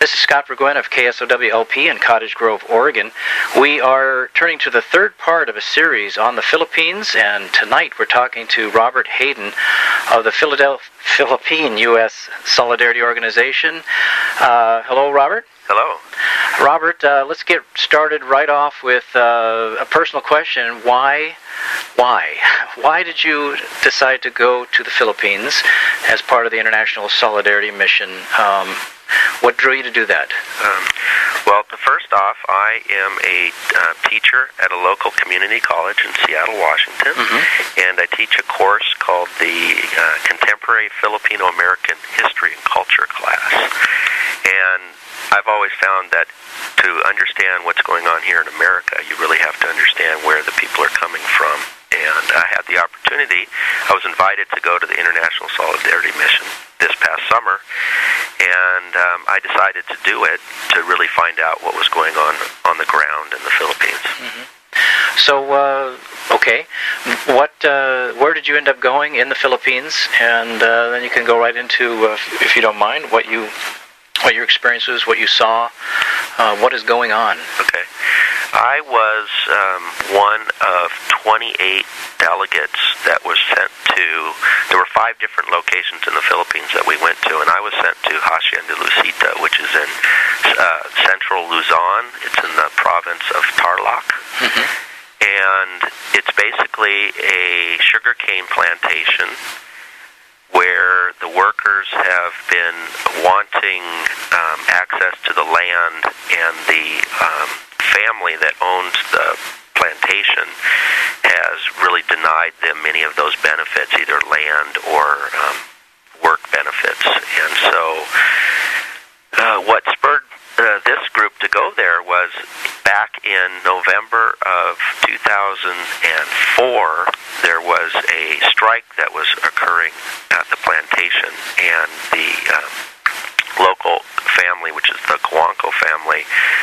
This is Scott Burguen of KSOW-LP in Cottage Grove, Oregon. We are turning to the third part of a series on the Philippines, and tonight we're talking to Robert Hayden of the Philippine U.S. Solidarity Organization. Hello, Robert. Hello. Robert, let's get started right off with a personal question. Why did you decide to go to the Philippines as part of the International Solidarity Mission? What drew you to do that? Well, first off, I am a teacher at a local community college in Seattle, Washington, and I teach a course called the Contemporary Filipino-American History and Culture class. And I've always found that to understand what's going on here in America, you really have to understand where the people are coming from. And I had the opportunity, I was invited to go to the International Solidarity Mission this past summer, and I decided to do it to really find out what was going on the ground in the Philippines. So, okay, where did you end up going in the Philippines? And then you can go right into, if you don't mind, what your experience was, what you saw, what is going on. Okay. I was one of 28 delegates that was sent to, there were 5 different locations in the Philippines that we went to, and I was sent to Hacienda Lucita, which is in central Luzon. It's in the province of Tarlac. And it's basically a sugarcane plantation where the workers have been wanting access to the land, and the family that owns the plantation has really denied them many of those benefits, either land or work benefits. And so what spurred this group to go there was back in November of 2004, there was a strike that was occurring at the plantation, and the local family, which is the Cojuangco family,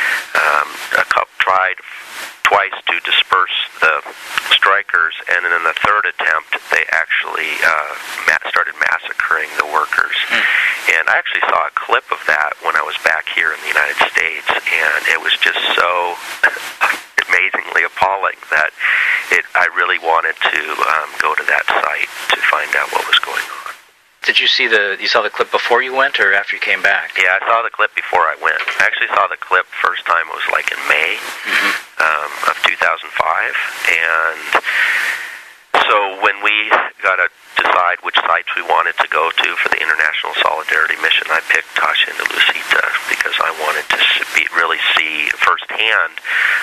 tried twice to disperse the strikers, and then in the third attempt, they actually started massacring the workers. And I actually saw a clip of that when I was back here in the United States, and it was just so amazingly appalling that I really wanted to go to that site to find out what was going on. Did you saw the clip before you went or after you came back? Yeah, I saw the clip before I went. I actually saw the clip first time, it was like in May of 2005. And so when we got to decide which sites we wanted to go to for the International Solidarity Mission, I picked Hacienda Lucita because I wanted to really see firsthand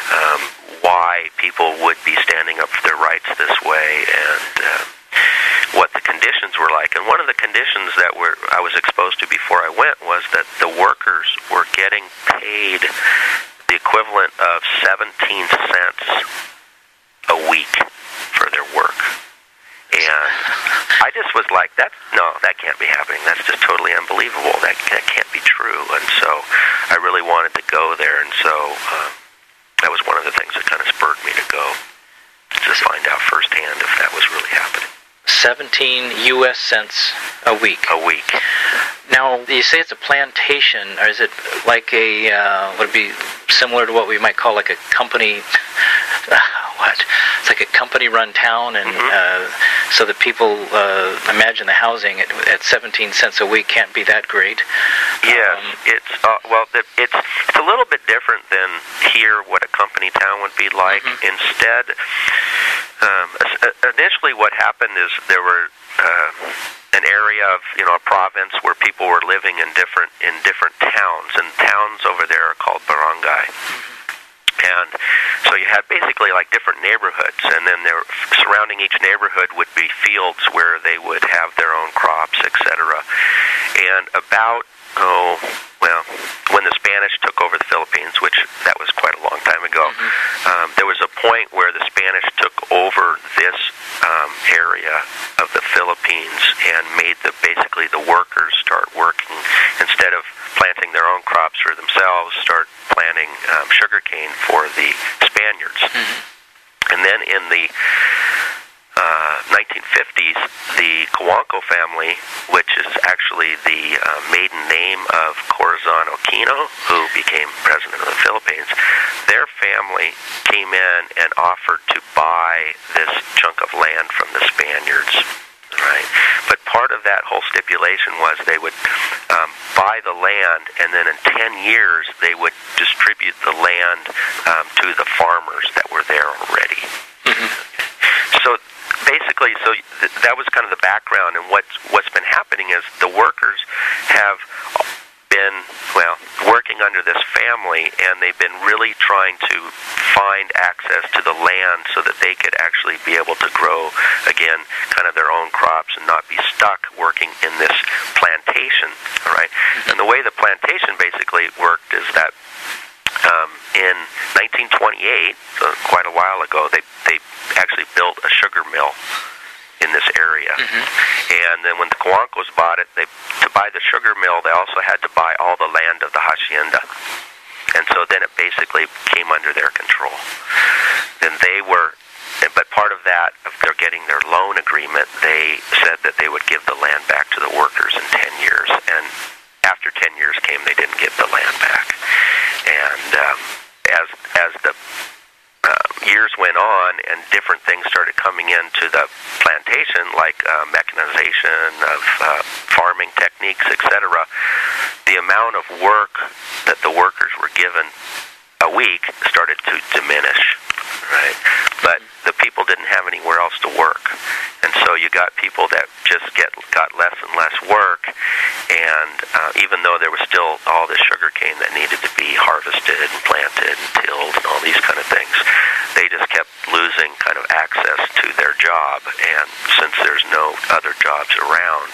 why people would be standing up for their rights this way, and what the conditions were like. And one of the conditions that I was exposed to before I went was that the workers were getting paid the equivalent of 17 cents a week for their work. And I just was like, that can't be happening. That's just totally unbelievable. That can't be true. And so I really wanted to go there, and so that was one of the things that kind of spurred me to go, to find out firsthand if that was really happening. 17 U.S. cents a week. Now, you say it's a plantation, or is it like would it be similar to what we might call like a company, It's like a company-run town, and so that people imagine the housing at 17 cents a week can't be that great. Yes, it's a little bit different than here, what a company town would be like. Instead, initially what happened is there were an area of a province where people were living in different towns, and towns over there are called barangay. And so you had basically like different neighborhoods, and then surrounding each neighborhood would be fields where they would have their own crops, etc. And about when the Spanish took over the Philippines, which that was quite a long time ago, there was a point where the Spanish took over this area of the Philippines and made basically the workers start working, instead of planting their own crops for themselves, start planting sugarcane for the Spaniards. And then in the 1950s, the Cojuangco family, which is actually the maiden name of Corazon Aquino, who became president of the Philippines, their family came in and offered to buy this chunk of land from the Spaniards. Right, but part of that whole stipulation was they would buy the land, and then in 10 years they would distribute the land to the farmers that were there already. Mm-hmm. So basically, that was kind of the background, and what's been happening is the workers have been, working under this family, and they've been really trying to find access to the land so that they could actually be able to grow, again, kind of their own crops and not be stuck working in this plantation, all right? And the way the plantation basically worked is that in 1928, so quite a while ago, they actually built a sugar mill in this area. Mm-hmm. And then when the Cojuangcos bought it, to buy the sugar mill, they also had to buy all the land of the hacienda. And so then it basically came under their control. And but part of that, if they're getting their loan agreement, they said that they would give the land back to the workers in 10 years. And after 10 years came, they didn't give the land back. And as the years went on and different things started coming into the plantation, like mechanization of farming techniques, etc., the amount of work that the workers were given a week started to diminish, right? But the people didn't have anywhere else to work. And so you got people that just got less and less work, and even though there was still all this sugar cane that needed to be harvested and planted and tilled and all these kind of things, they just kept losing kind of access to their job. And since there's no other jobs around,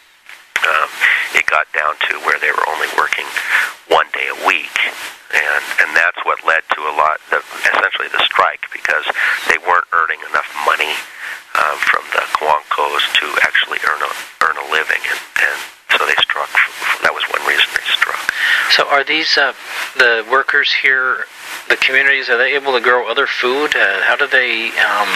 it got down to where they were only working one day a week. And that's what led to essentially the strike, because they weren't earning enough money from the Cojuangcos to actually earn a living, and so they struck. That was one reason they struck. So are these the workers here, the communities, are they able to grow other food? How do they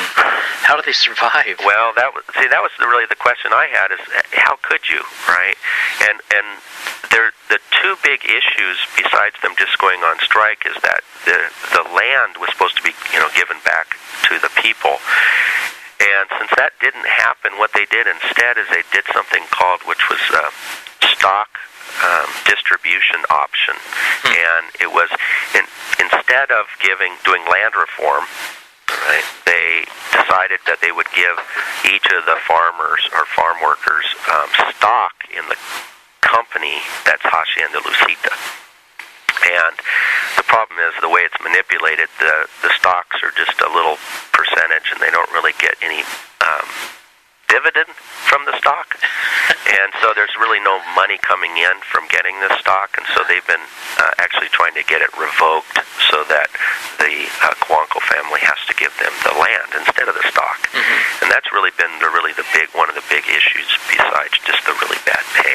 survive? Well, that was really the question I had, is how could you, right? And the two big issues besides them just going on strike is that the land was supposed to be given back to the people. And since that didn't happen, what they did instead is they did something called, which was stock distribution option. And it was, instead of doing land reform, right, they decided that they would give each of the farmers or farm workers stock in the company that's Hacienda Lucita. And the problem is the way it's manipulated, the stocks are just a little percentage, and they don't really get any dividend from the stock. And so there's really no money coming in from getting this stock, and so they've been actually trying to get it revoked so that the Cojuangco family has to give them the land instead of the stock. Mm-hmm. And that's really been one of the big issues, besides just the really bad pay.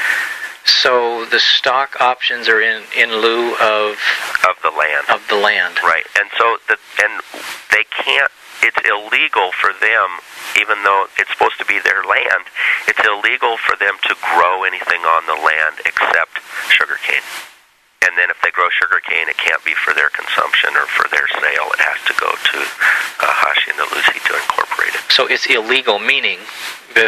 So the stock options are in lieu of the land. Of the land. Right. And so they can't, it's illegal for them, even though it's supposed to be their land, it's illegal for them to grow anything on the land except sugarcane. And then if they grow sugarcane, it can't be for their consumption or for their sale. It has to go to Hacienda Lucita Incorporated. So it's illegal, meaning if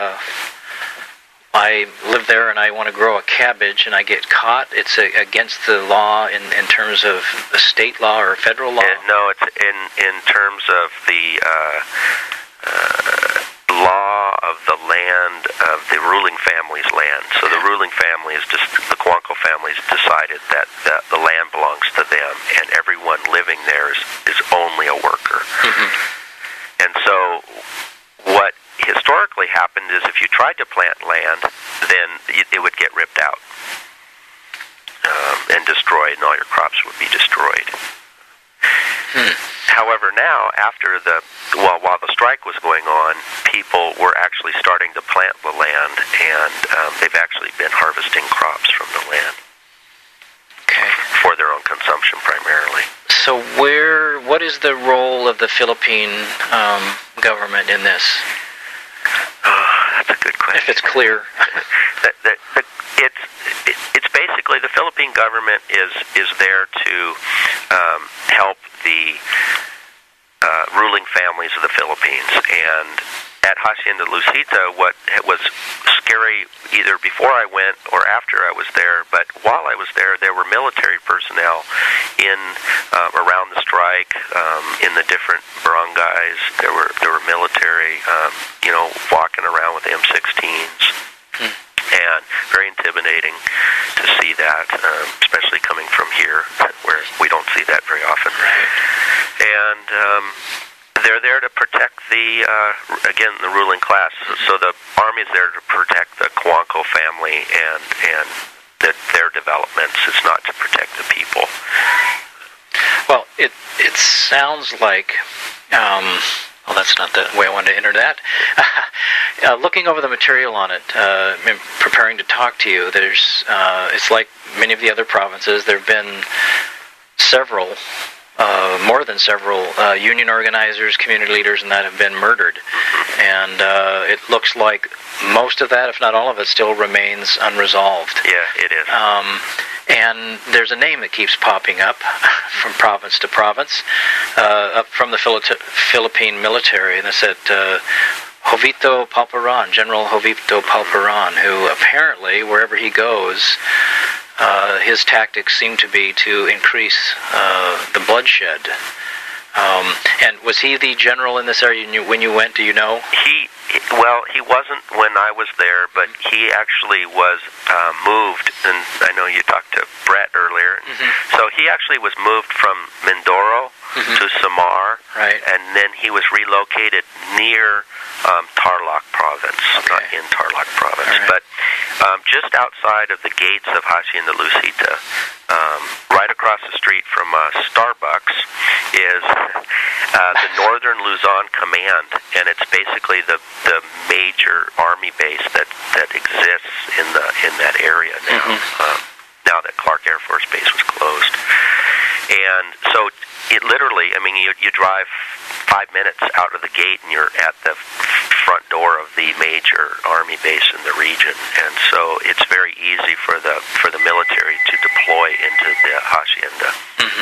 I live there and I want to grow a cabbage and I get caught, it's against the law in terms of the state law or federal law? No, it's in terms of the law of the land, of the ruling family's land. So the ruling family is just, the Cojuangco family has decided that the land belongs to them, and everyone living there is only a worker. Mm-hmm. And so what historically happened is if you tried to plant land, then it would get ripped out and destroyed, and all your crops would be destroyed. However, now, while the strike was going on, people were actually starting to plant the land, and they've actually been harvesting crops from the land. Okay. For their own consumption primarily. So what is the role of the Philippine government in this? That's a good question. If it's clear. It's basically the Philippine government is there to help the ruling families of the Philippines. And at Hacienda Lucita, what was scary either before I went or after I was there, but while I was there were military personnel in around the strike, in the different barangays. There were military, walking around with M16s. And very intimidating to see that, especially coming from here, where we don't see that very often. And they're there to protect the ruling class. So the Army's there to protect the Cojuangco family and their developments. It's not to protect the people. Well, it sounds like. Well, that's not the way I wanted to enter that. Looking over the material on it, preparing to talk to you, it's like many of the other provinces. There have been more than several union organizers, community leaders, and that have been murdered. And it looks like most of that, if not all of it, still remains unresolved. Yeah, it is. And there's a name that keeps popping up from province to province, up from the Philippine military, and it's Jovito Palparan, General Jovito Palparan, who apparently, wherever he goes, his tactics seem to be to increase the bloodshed. And was he the general in this area when you went, do you know? He wasn't when I was there, but he actually was moved, and I know you talked to Brett earlier. So he actually was moved from Mindoro to Samar, and then he was relocated near Tarlac province, not in Tarlac province, but just outside of the gates of Hacienda Lucita, right across the street from Starbucks, is the Northern Luzon Command, and it's basically the major army base that exists in that area now. Now that Clark Air Force Base was closed, and so it literally, I mean, you drive 5 minutes out of the gate and you're at the front door of the major army base in the region, and so it's very easy for the military to deploy into the hacienda.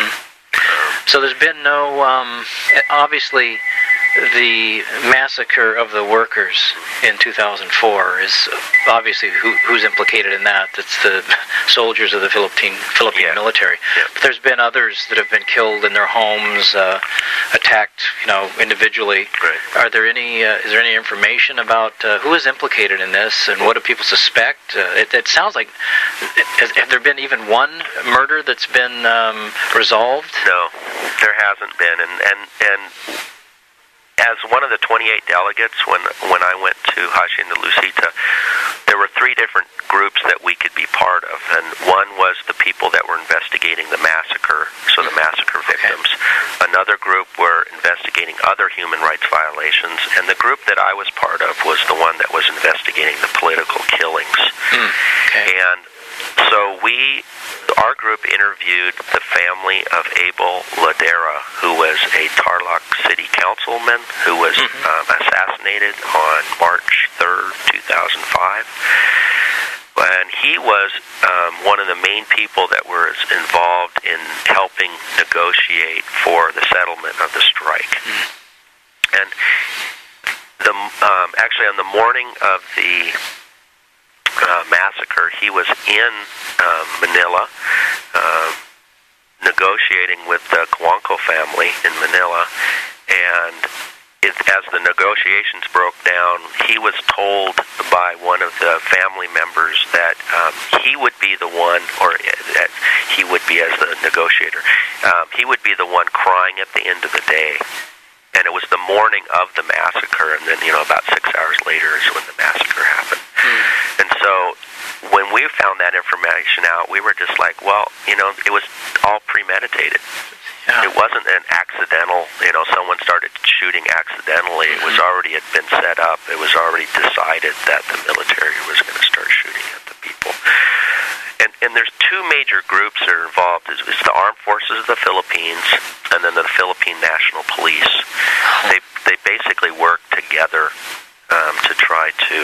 So there's been no, obviously, the massacre of the workers in 2004 is obviously who's implicated in that. It's the soldiers of the Philippine military. But there's been others that have been killed in their homes, attacked, individually. Are there any? Is there any information about who is implicated in this, and what do people suspect? It sounds like have there been even one murder that's been resolved? No, there hasn't been, and as one of the 28 delegates, when I went to Hacienda Lucita, there were 3 different groups that we could be part of, and one was the people that were investigating the massacre, so the massacre victims. Another group were investigating other human rights violations, and the group that I was part of was the one that was investigating the political killings. And so our group interviewed the family of Abel Ladera, who was a Tarlac city councilman who was assassinated on March 3rd, 2005. And he was one of the main people that was involved in helping negotiate for the settlement of the strike. And actually on the morning of the massacre, he was in Manila negotiating with the Cojuangco family in Manila, and as the negotiations broke down, he was told by one of the family members that he would be the one, or that he would be as the negotiator, he would be the one crying at the end of the day. And it was the morning of the massacre, and then, about 6 hours later is when the massacre happened. And so when we found that information out, we were just like, well, it was all premeditated. It wasn't an accidental, someone started shooting accidentally. It was already had been set up. It was already decided that the military was going to start shooting at the people. And there's two major groups that are involved. It's the Armed Forces of the Philippines and then the Philippine National Police. They basically work together to try to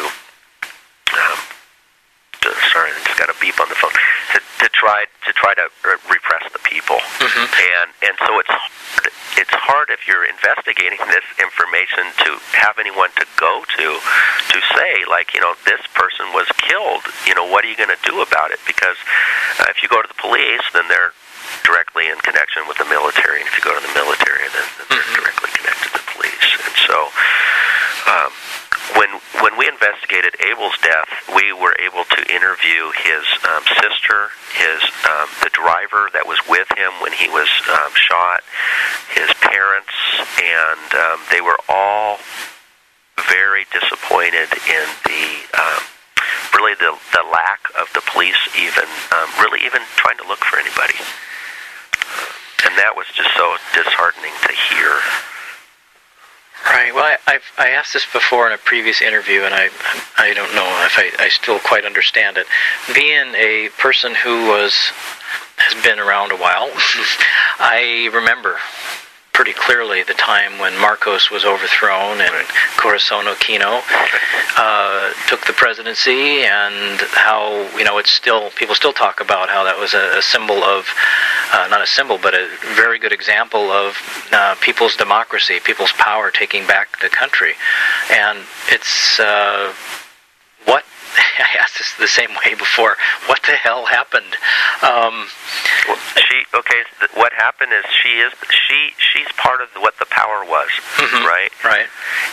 sorry, I just got a beep on the phone. To try to repress the people, and so it's hard if you're investigating this information to have anyone to go to say, like, this person was killed. What are you going to do about it? Because if you go to the police, then they're directly in connection with the military, and if you go to the military, then they're directly connected to the police. And so when we investigated Abel's death, we were able to interview his sister, the driver that was with him when he was shot, his parents, and they were all very disappointed in really the lack of the police even trying to look for anybody. And that was just so disheartening to hear. Right. Well, I asked this before in a previous interview, and I don't know if I still quite understand it. Being a person who has been around a while, I remember pretty clearly the time when Marcos was overthrown and Corazon Aquino took the presidency, and how it's still, people still talk about how that was a symbol of not a symbol, but a very good example of people's democracy, people's power, taking back the country. And it's what I asked this the same way before. What the hell happened? What happened is she's part of what the power was, right? Right.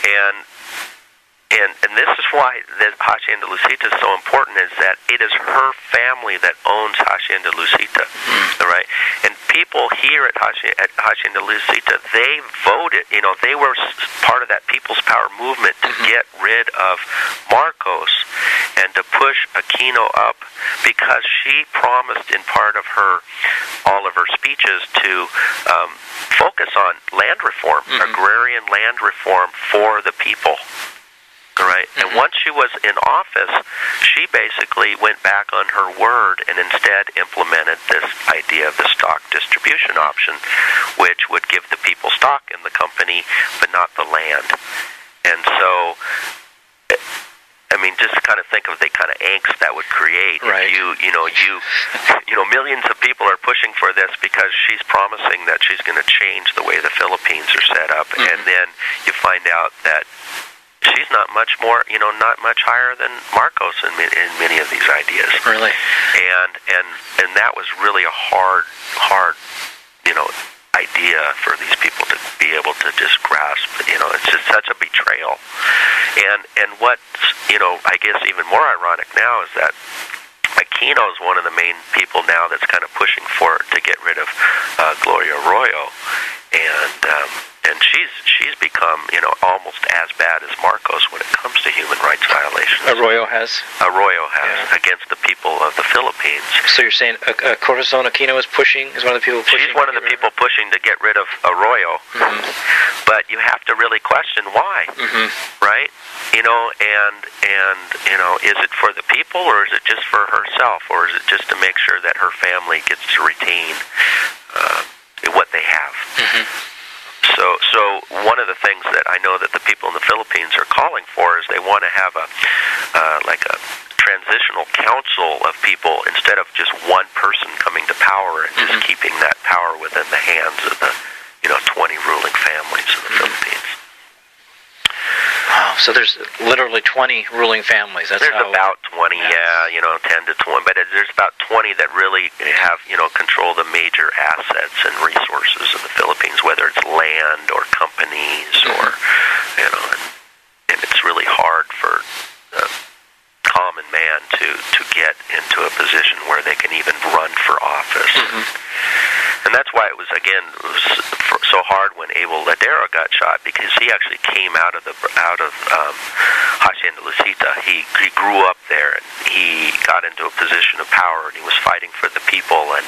And this is why the Hacienda Lucita is so important, is that it is her family that owns Hacienda Lucita, right? And people here at Hacienda Lucita, they voted, they were part of that People's Power movement to get rid of Marcos and to push Aquino up, because she promised in part of all of her speeches to focus on land reform, agrarian land reform for the people. Right, and once she was in office, she basically went back on her word and instead implemented this idea of the stock distribution option, which would give the people stock in the company, but not the land. And so, I mean, just kind of think of the kind of angst that would create. Right. If millions of people are pushing for this because she's promising that she's going to change the way the Philippines are set up, and then you find out that she's not much higher than Marcos in many of these ideas. Really? And that was really a hard idea for these people to be able to just grasp. It's just such a betrayal. And what's I guess even more ironic now is that Aquino is one of the main people now that's kind of pushing to get rid of Gloria Arroyo, and she's become almost as bad as Marcos when it comes to human rights violations. Arroyo has against the people of the Philippines. So you're saying Corazon Aquino is one of the people pushing? She's one of the people pushing to get rid of Arroyo, but you have to really question why, right? And is it for the people, or is it just for herself, or is it just to make sure that her family gets to retain what they have? So one of the things that I know that the people in the Philippines are calling for is they want to have a transitional council of people, instead of just one person coming to power and just keeping that power within the hands of the 20 ruling families in the Philippines. Wow, so there's literally 20 ruling families. There's about 20, 10 to 20, but there's about 20 that really have, control the major assets and resources of the Philippines, whether it's land or companies or, and it's really hard for the common man to get into a position where they can even run for office. And that's why it was so hard when Abel Ladera got shot, because he actually came out of Hacienda Lucita. He grew up there, and he got into a position of power, and he was fighting for the people, and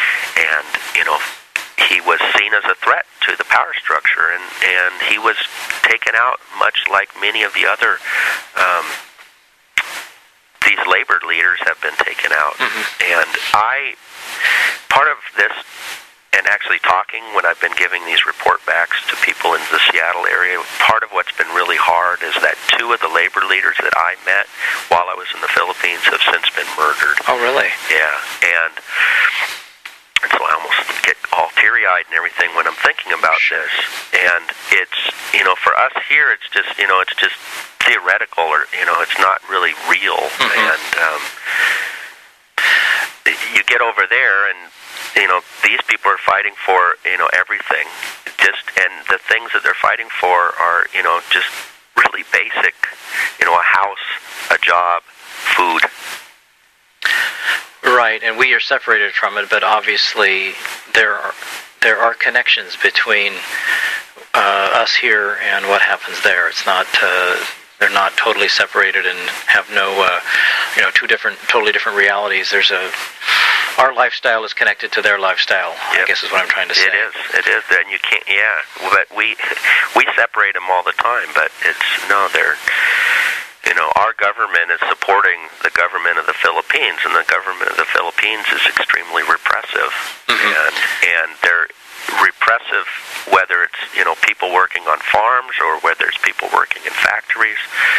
he was seen as a threat to the power structure, and he was taken out much like many of the other these labor leaders have been taken out. And part of this, and actually talking when I've been giving these report backs to people in the Seattle area, part of what's been really hard is that 2 of the labor leaders that I met while I was in the Philippines have since been murdered. Oh, really? Yeah, and so I almost get all teary-eyed and everything when I'm thinking about this. And it's, for us here, it's just, it's just theoretical, or, it's not really real. And you get over there and, these people are fighting for, everything. And the things that they're fighting for are, just really basic, a house, a job, food. Right, and we are separated from it, but obviously there are connections between us here and what happens there. It's not they're not totally separated and have no totally different realities. Our lifestyle is connected to their lifestyle. Yep. I guess is what I'm trying to say. It is, and you can't. Yeah, but we separate them all the time. But they're. Our government is supporting the government of the Philippines, and the government of the Philippines is extremely repressive. And they're repressive, whether it's people working on farms or whether it's people working in factories.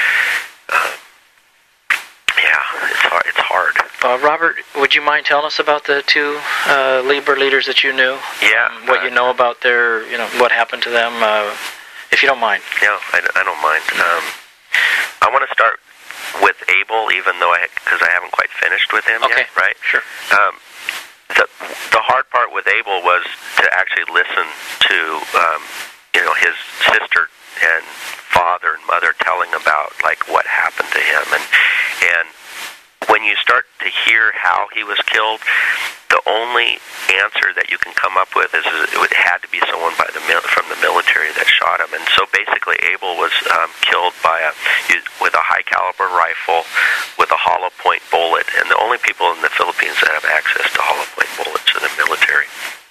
It's hard. Robert, would you mind telling us about the 2 labor leaders that you knew? Yeah. What you know about their, what happened to them, if you don't mind. Yeah, I don't mind. I want to start with Abel, even though because I haven't quite finished with him yet, right? Sure. The hard part with Abel was to actually listen to, his sister and father and mother telling about what happened to him, and when you start to hear how he was killed, the only answer that you can come up with is it had to be someone from the military that shot him. And so basically Abel was killed with a high caliber rifle with a hollow point bullet, and the only people in the Philippines that have access to hollow point bullets are the military.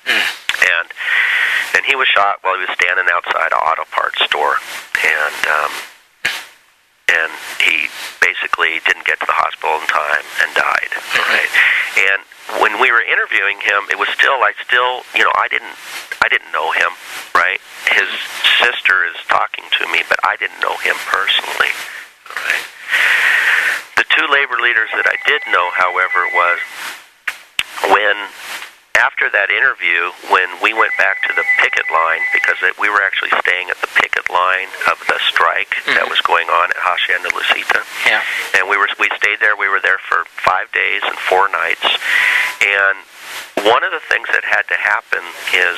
And he was shot while he was standing outside an auto parts store, and he basically didn't get to the hospital in time and died. Right? And when we were interviewing him, it was I didn't know him, right? His sister is talking to me, but I didn't know him personally. Right? The 2 labor leaders that I did know, however, was after that interview, when we went back to the picket line, because we were actually staying at the picket line of the strike that was going on at Hacienda Lucita. Yeah. And we stayed there. We were there for 5 days and 4 nights. And one of the things that had to happen is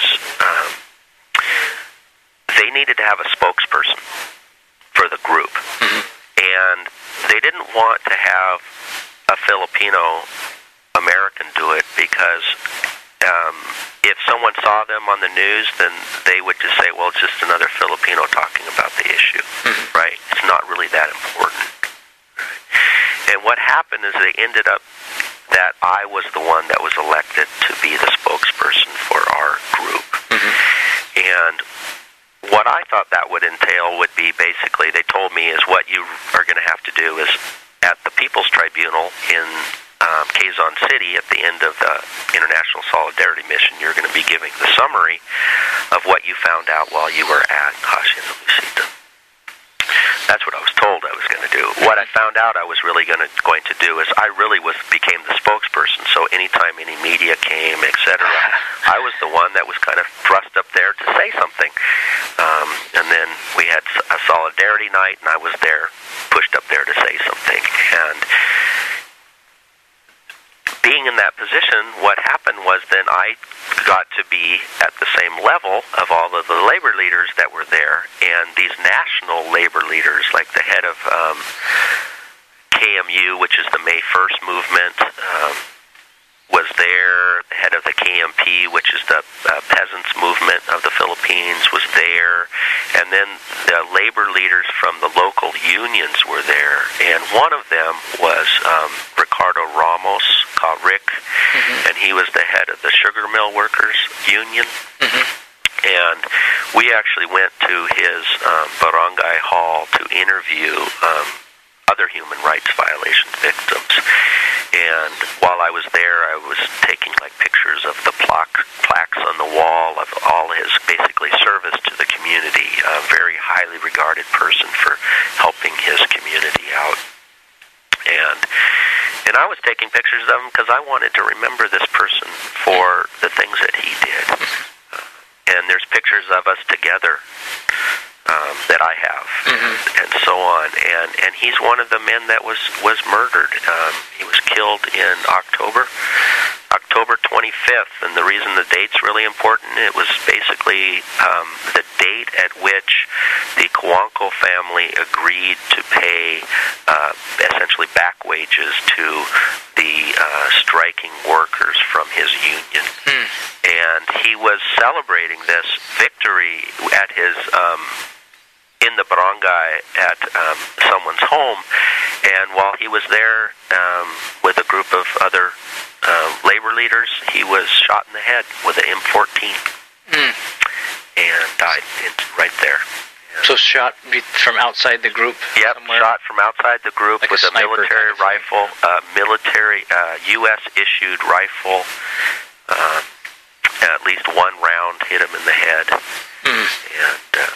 they needed to have a spokesperson for the group. And they didn't want to have a Filipino American do it, because if someone saw them on the news, then they would just say, well, it's just another Filipino talking about the issue, right? It's not really that important. Right? And what happened is they ended up that I was the one that was elected to be the spokesperson for our group. And what I thought that would entail would be basically, they told me, is what you are going to have to do is at the People's Tribunal in Quezon City, at the end of the International Solidarity Mission, you're going to be giving the summary of what you found out while you were at Hacienda Lucita. That's what I was told I was going to do. What I found out I was really going to do is I really became the spokesperson. So anytime any media came, etc., I was the one that was kind of thrust up there to say something. And then we had a solidarity night, and I was there, pushed up there to say something. And being in that position, what happened was then I got to be at the same level of all of the labor leaders that were there. And these national labor leaders, like the head of KMU, which is the May 1st movement, was there. The head of the KMP, which is the peasants movement of the Philippines, was there. And then the labor leaders from the local unions were there. And one of them was Ricardo Ramos, called Rick, and he was the head of the Sugar Mill Workers Union. And we actually went to his barangay hall to interview other human rights violation victims. And while I was there, I was taking like pictures of the plaques on the wall of all his basically service to the community. A very highly regarded person for helping his community out. And I was taking pictures of him because I wanted to remember this person for the things that he did. And there's pictures of us together that I have, and so on. And he's one of the men that was murdered. He was killed in October 25th, and the reason the date's really important, it was basically the date at which the Cojuangco family agreed to pay essentially back wages to the striking workers from his union. And he was celebrating this victory at his in the barangay at someone's home, and while he was there with a group of other labor leaders, he was shot in the head with an M14 and died right there. So shot from outside the group? Yep, somewhere? Shot from outside the group like with a military rifle, military U.S.-issued rifle. At least one round hit him in the head, and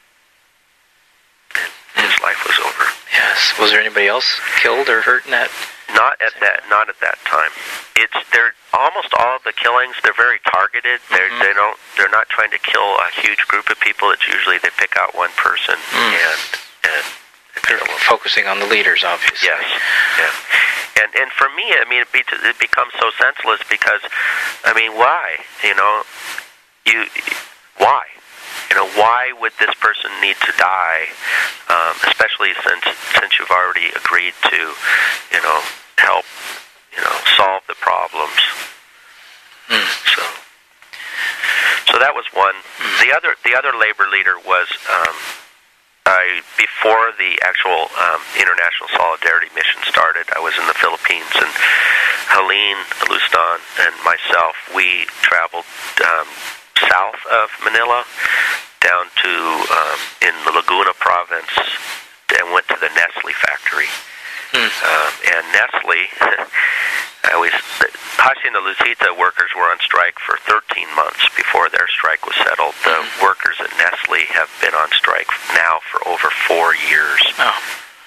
his life was over. Yes. Was there anybody else killed or hurt in that? Not at that time. They're almost all of the killings. They're very targeted. They're not trying to kill a huge group of people. It's usually they pick out one person and they're focusing on the leaders, obviously. Yes. Yeah. And for me, I mean, it becomes so senseless because, I mean, why? Why? Why would this person need to die? Especially since you've already agreed to, help, solve the problems. So that was one. The other labor leader was before the actual International Solidarity Mission started. I was in the Philippines, and Helene Lustan and myself, we traveled south of Manila down to in the Laguna province and went to the Nestle factory. And Nestle, Hacienda Lucita workers were on strike for 13 months before their strike was settled. The workers at Nestle have been on strike now for over 4 years. Oh.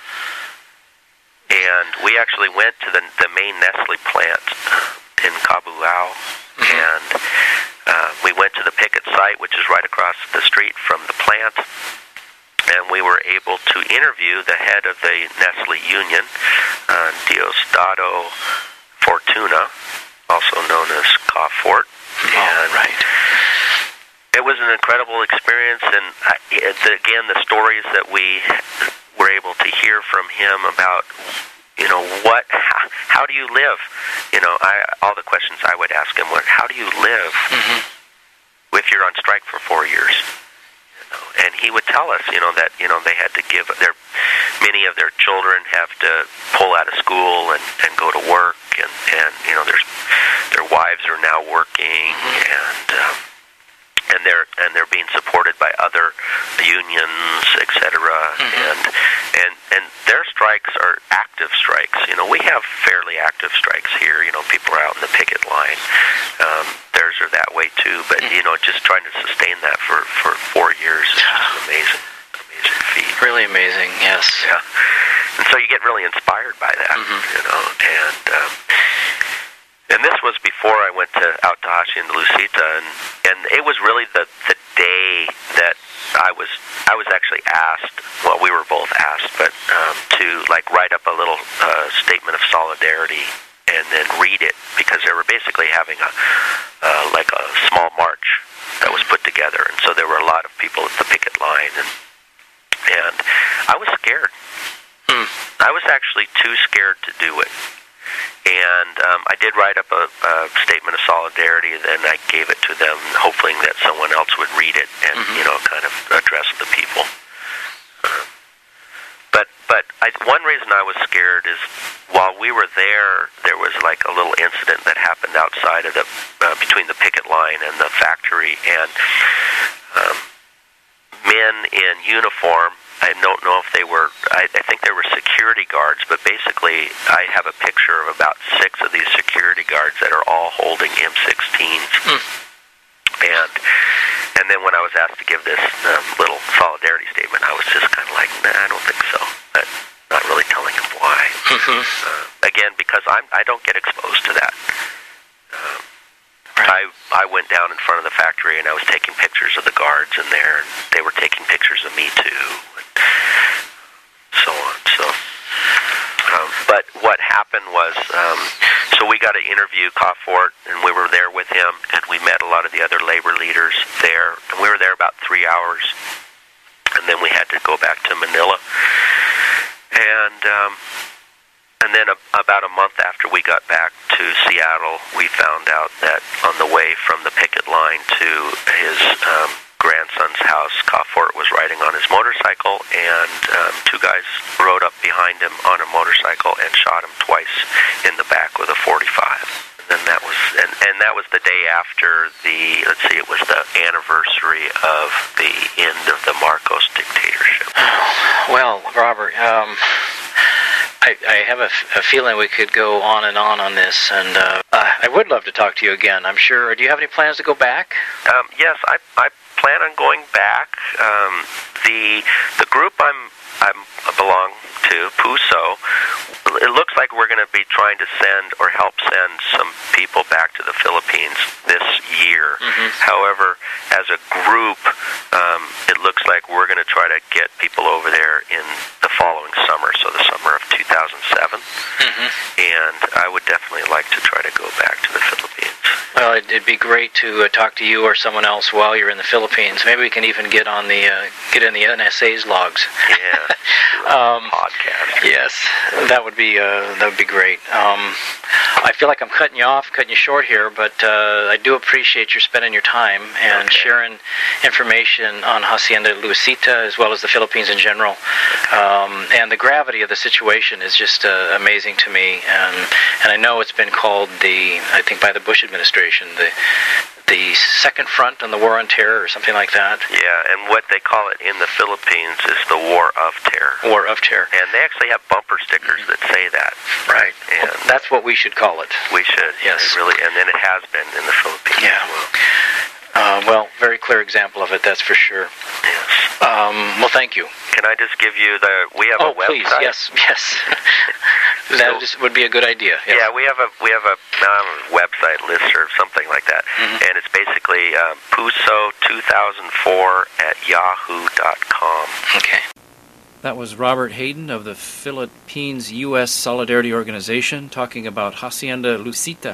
And we actually went to the main Nestle plant in Cabulao, and we went to the picket site, which is right across the street from the plant, and we were able to interview the head of the Nestle union, Diosdado Fortuna, also known as Cafort. And right. It was an incredible experience, and again, the stories that we were able to hear from him about, how do you live? All the questions I would ask him were, how do you live if you're on strike for 4 years? And he would tell us, that they had to give many of their children have to pull out of school and go to work, and their wives are now working, and they're being supported by other unions, etc. And their strikes are active strikes. We have fairly active strikes here. People are out in the picket line. Theirs are that way too. But just trying to sustain that for 4 years is just an amazing feat. Really amazing. Yes. Yeah. And so you get really inspired by that. And this was before I went out to Hacienda Lucita, and it was really the day that I was actually asked. Well, we were both asked, but to write up a little statement of solidarity and then read it, because they were basically having a small march that was put together, and so there were a lot of people at the picket line, and I was scared. I was actually too scared to do it. And I did write up a statement of solidarity, and then I gave it to them, hoping that someone else would read it and, kind of address the people. But one reason I was scared is while we were there was a little incident that happened outside of between the picket line and the factory, and men in uniform I don't know if they were, I think they were security guards, but basically I have a picture of about 6 of these security guards that are all holding M16s. And then when I was asked to give this little solidarity statement, I was just kind of like, nah, I don't think so. But not really telling them why. Again, because I don't get exposed to that. I went down in front of the factory and I was taking pictures of the guards in there, and they were taking pictures of me too, and so on. So, but what happened was, so we got to interview Kafort, and we were there with him, and we met a lot of the other labor leaders there, and we were there about 3 hours, and then we had to go back to Manila, and then about a month after we got back to Seattle, we found out that on the way from the picket line to his grandson's house, Kafort was riding on his motorcycle, and 2 guys rode up behind him on a motorcycle and shot him twice in the back with a .45. And then that was, and that was the day after the, let's see, it was the anniversary of the end of the Marcos dictatorship. Well, Robert, I have a feeling we could go on this, and I would love to talk to you again, I'm sure. Do you have any plans to go back? Yes, I plan on going back. The group I belong to, PUSO, it looks like we're going to be trying to send or help send some people back to the Philippines this year. However, as a group, it looks like we're going to try to get people over there in the following summer, so the summer of 2007. And I would definitely like to try to go back to the Philippines. Well, it'd be great to talk to you or someone else while you're in the Philippines. Maybe we can even get in the NSA's logs. Yeah, podcast. Yes, that would be great. I feel like I'm cutting you short here, but I do appreciate you spending your time and sharing information on Hacienda Lucita as well as the Philippines in general. And the gravity of the situation is just amazing to me. And I know it's been called I think by the Bush administration, the second front on the war on terror or something like that. Yeah, and what they call it in the Philippines is the War of Terror. War of Terror. And they actually have bumper stickers that say that. Right. And well, that's what we should call it. We should. Yes. Really, and then it has been in the Philippines as well. Well, very clear example of it, that's for sure. Yes. Well, thank you. Can I just give you we have a website? Oh, please, yes. That would be a good idea. Yes. Yeah, we have a website, listserv, something like that, and it's basically puso2004@yahoo.com. Okay. That was Robert Hayden of the Philippines U.S. Solidarity Organization talking about Hacienda Lucita.